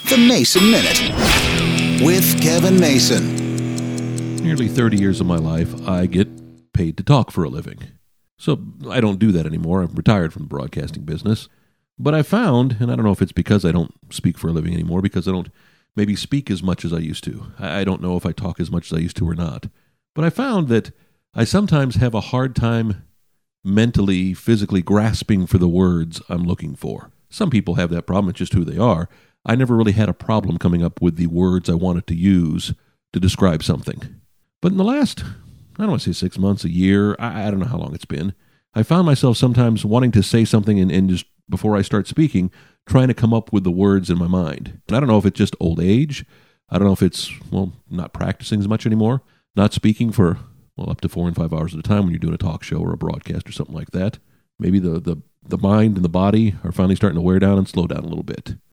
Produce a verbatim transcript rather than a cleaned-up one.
The Mason Minute with Kevin Mason. Nearly thirty years of my life, I get paid to talk for a living. So I don't do that anymore. I'm retired from the broadcasting business. But I found, and I don't know if it's because I don't speak for a living anymore, because I don't maybe speak as much as I used to. I don't know if I talk as much as I used to or not. But I found that I sometimes have a hard time mentally, physically grasping for the words I'm looking for. Some people have that problem. It's just who they are. I never really had a problem coming up with the words I wanted to use to describe something. But in the last, I don't want to say six months, a year, I, I don't know how long it's been, I found myself sometimes wanting to say something and, and just before I start speaking, trying to come up with the words in my mind. And I don't know if it's just old age. I don't know if it's, well, not practicing as much anymore, not speaking for, well, up to four and five hours at a time when you're doing a talk show or a broadcast or something like that. Maybe the, the, the mind and the body are finally starting to wear down and slow down a little bit.